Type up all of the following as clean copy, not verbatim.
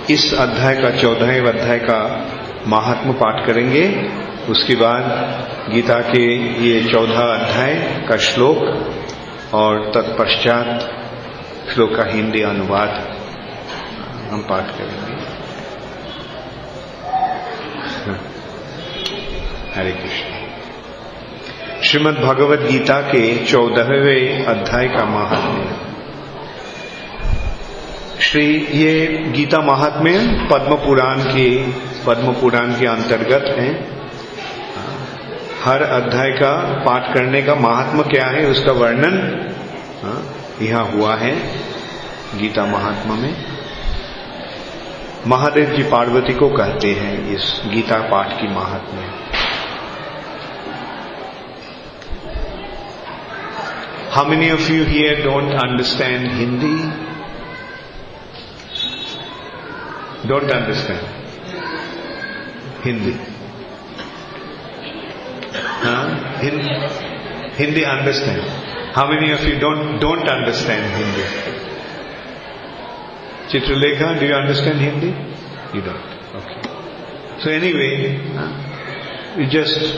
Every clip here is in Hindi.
इस अध्याय का 14वें अध्याय का महात्म पाठ करेंगे। उसके बाद गीता के ये 14 अध्याय का श्लोक और तत्पश्चात श्लोक का हिंदी अनुवाद हम पाठ करेंगे। हरे कृष्ण। श्रीमद् भगवद गीता के 14वें अध्याय का महात्म्य। ये गीता महात्म्य पद्म पुराण के अंतर्गत है। हर अध्याय का पाठ करने का महात्म्य क्या है उसका वर्णन यहाँ हुआ है गीता महात्म्य में। महादेव जी पार्वती को कहते हैं इस गीता पाठ की महात्म्य। How many of you here don't understand Hindi? Don't understand Hindi? Hindi understand. How many of you don't understand Hindi? Chitralekha, do you understand Hindi? You don't. Okay. So anyway, you just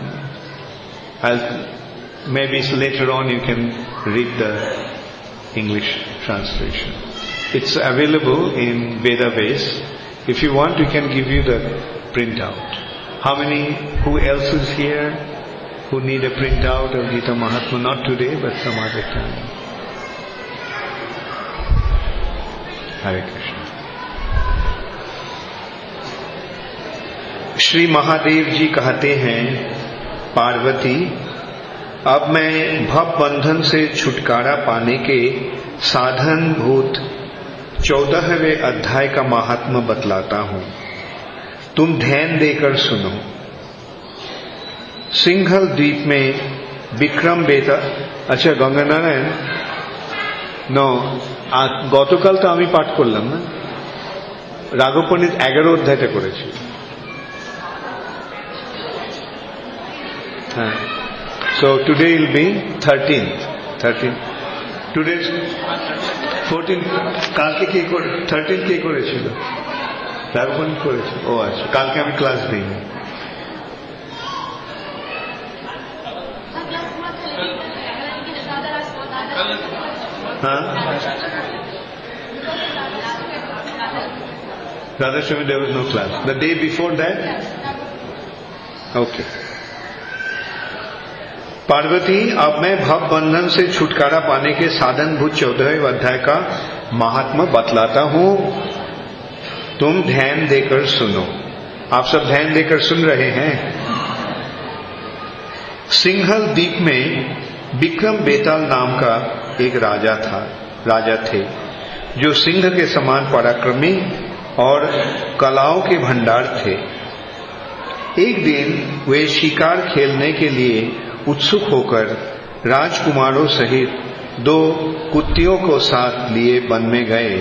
maybe later on you can read the English translation. It's available in Vedabase. If you want, we can give you the printout. Who else is here who need a printout of Gita Mahatma? Not today, but some other time. Hare Krishna. Shri Mahadev जी कहते हैं, पार्वती, अब मैं भव बंधन से छुटकारा पाने के साधन भूत 14वें अध्याय का महात्म्य बतलाता हूं। तुम ध्यान देकर सुनो। सिंघल द्वीप में विक्रम बेता। अच्छा गंगानारायण नो গতকাল তো আমি পাঠ করলাম না, রাঘব পণ্ডিত 11 অধ্যায়টা করেছি। হ্যাঁ, so today will be 13th. Today's 14th. কালকে কে 13th কে করেছিল? রাঘব পণ্ডিত করেছিল। ও আচ্ছা, কালকে আমি ক্লাস দিইনি। হ্যাঁ, Radhaswami, there was no class. The day before that? Okay. Parvati, अब मैं भव बंधन से छुटकारा पाने के साधन भूत 14वें अध्याय का महात्म्य बतलाता हूं। तुम ध्यान देकर सुनो। आप सब ध्यान देकर सुन रहे हैं। सिंघल द्वीप में विक्रम बेताल नाम का एक राजा थे जो सिंह के समान पराक्रमी और कलाओं के भंडार थे। एक दिन वे शिकार खेलने के लिए उत्सुक होकर राजकुमारों सहित 2 कुत्तियों को साथ लिए वन में गए।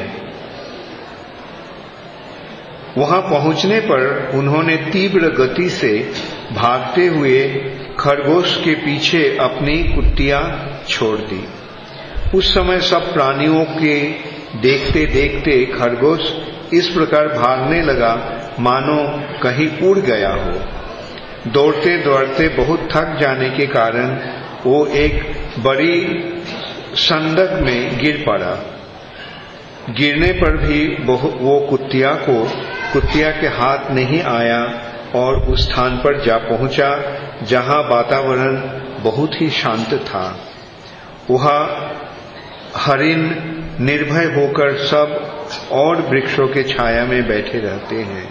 वहां पहुंचने पर उन्होंने तीव्र गति से भागते हुए खरगोश के पीछे अपनी कुत्तियां छोड़ दी। उस समय सब प्राणियों के देखते देखते खरगोश इस प्रकार भागने लगा मानो कहीं उड़ गया हो। दौड़ते दौड़ते बहुत थक जाने के कारण वो एक बड़ी संदक में गिर पड़ा। गिरने पर भी वो कुत्तिया के हाथ नहीं आया और उस स्थान पर जा पहुंचा जहां वातावरण बहुत ही शांत था। वहां हरिण निर्भय होकर सब और वृक्षों के छाया में बैठे रहते हैं।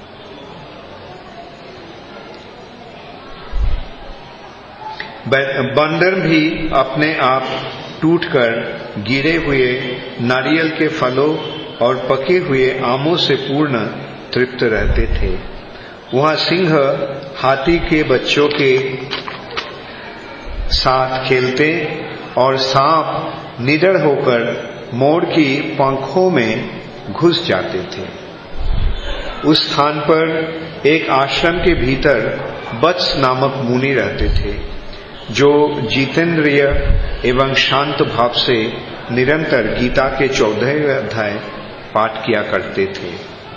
बंदर भी अपने आप टूटकर गिरे हुए नारियल के फलों और पके हुए आमों से पूर्ण तृप्त रहते थे। वहां सिंह हाथी के बच्चों के साथ खेलते और सांप निडर होकर मोर की पंखों में घुस जाते थे। उस स्थान पर एक आश्रम के भीतर वत्स नामक मुनि रहते थे जो जितेंद्रिय एवं शांत भाव से निरंतर गीता के 14वें अध्याय पाठ किया करते थे।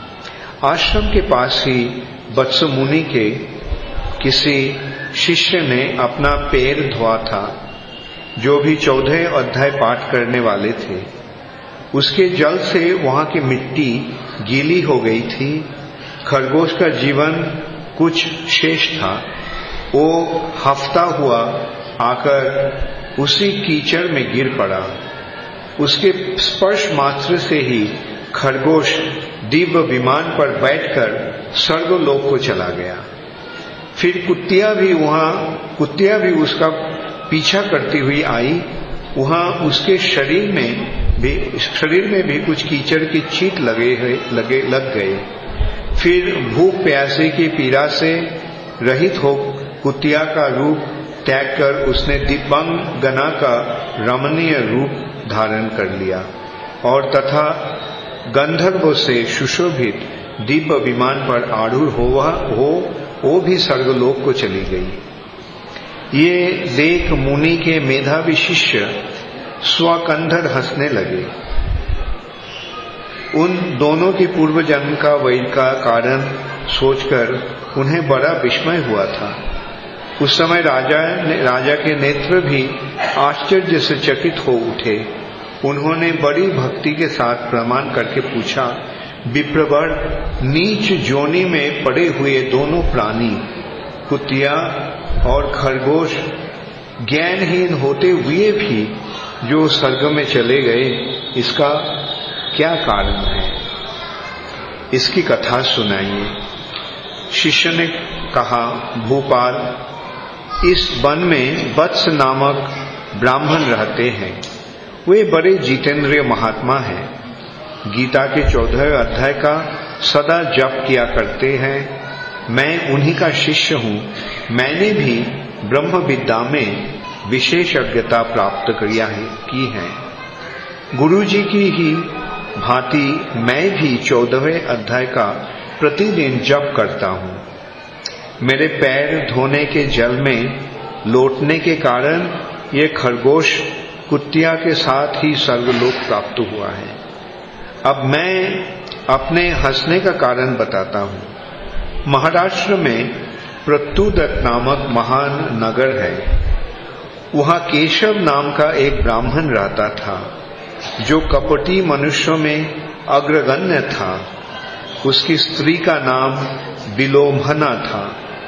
आश्रम के पास ही वत्स मुनि के किसी शिष्य ने अपना पैर धोआ था, जो भी 14 अध्याय पाठ करने वाले थे। उसके जल से वहां की मिट्टी गीली हो गई थी। खरगोश का जीवन कुछ शेष था। वो हफ्ता हुआ आकर उसी कीचड़ में गिर पड़ा। उसके स्पर्श मात्र से ही खरगोश दिव्य विमान पर बैठकर स्वर्गलोक को चला गया। फिर कुत्तियां भी उसका पीछा करती हुई आई। वहां उसके शरीर में भी कुछ कीचड़ के छींट लग गए। फिर भूख प्यासे की पीड़ा से रहित हो कुत्तिया का रूप त्याग कर उसने दिव्यांगना का रमणीय रूप धारण कर लिया और तथा गंधर्वों से सुशोभित दिव्य विमान पर आरूढ़ हो वो भी स्वर्गलोक को चली गई। ये देख मुनि के मेधावी शिष्य स्वकंधर हंसने लगे। उन दोनों की पूर्व जन्म का वैर का कारण सोचकर उन्हें बड़ा विस्मय हुआ था। उस समय राजा के नेत्र भी आश्चर्य से चकित हो उठे। उन्होंने बड़ी भक्ति के साथ प्रणाम करके पूछा, विप्रवर, नीच जोनि में पड़े हुए दोनों प्राणी कुत्तिया और खरगोश ज्ञानहीन होते हुए भी जो स्वर्ग में चले गए, इसका क्या कारण है? इसकी कथा सुनाइए। शिष्य ने कहा, भूपाल, इस वन में वत्स नामक ब्राह्मण रहते हैं। वे बड़े जितेंद्रिय महात्मा हैं। गीता के 14 अध्याय का सदा जप किया करते हैं। मैं उन्हीं का शिष्य हूँ। मैंने भी ब्रह्म विद्या में विशेषज्ञता प्राप्त की है। गुरु जी की ही भांति मैं भी 14वें अध्याय का प्रतिदिन जप करता हूँ। मेरे पैर धोने के जल में लौटने के कारण ये खरगोश कुत्तिया के साथ ही स्वर्गलोक प्राप्त हुआ है। अब मैं अपने हंसने का कारण बताता हूँ। महाराष्ट्र में प्रत्युदक नामक महान नगर है। वहाँ केशव नाम का एक ब्राह्मण रहता था, जो कपटी मनुष्यों में अग्रगण्य था। उसकी स्त्री का नाम विलोभना था।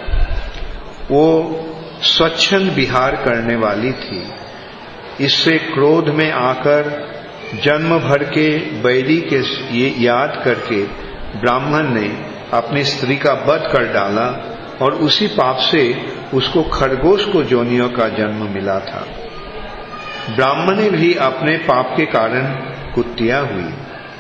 वो स्वच्छंद विहार करने वाली थी। इससे क्रोध में आकर जन्म भर के बैरी के ये याद करके ब्राह्मण ने अपनी स्त्री का वध कर डाला और उसी पाप से उसको खरगोश को जोनियों का जन्म मिला था। ब्राह्मण भी अपने पाप के कारण कुत्तिया हुई।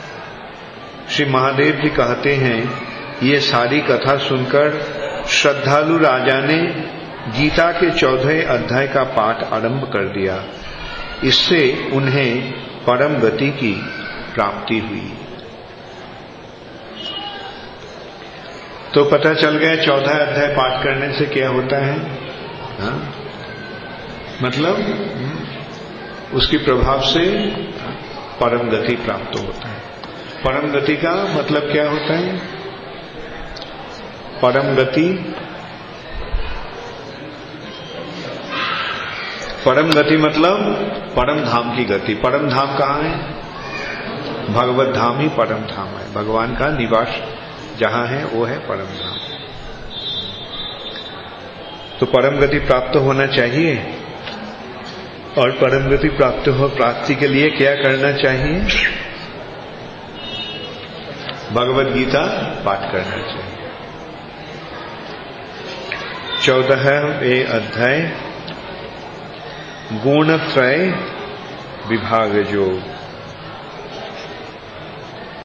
श्री महादेव जी कहते हैं, ये सारी कथा सुनकर श्रद्धालु राजा ने गीता के 14 अध्याय का पाठ आरंभ कर दिया। इससे उन्हें परम गति की प्राप्ति हुई। तो पता चल गया 14 अध्याय पाठ करने से क्या होता है। हाँ? मतलब उसके प्रभाव से परम गति प्राप्त होता है। परम गति का मतलब क्या होता है? परम गति मतलब परम धाम की गति। परम धाम कहाँ है? भगवत धाम ही परम धाम है। भगवान का निवास जहां है वो है परम धाम। तो परम गति प्राप्त होना चाहिए। और परम गति प्राप्ति के लिए क्या करना चाहिए? भगवत गीता पाठ करना चाहिए। 14वें अध्याय गुणत्रय विभाग योग।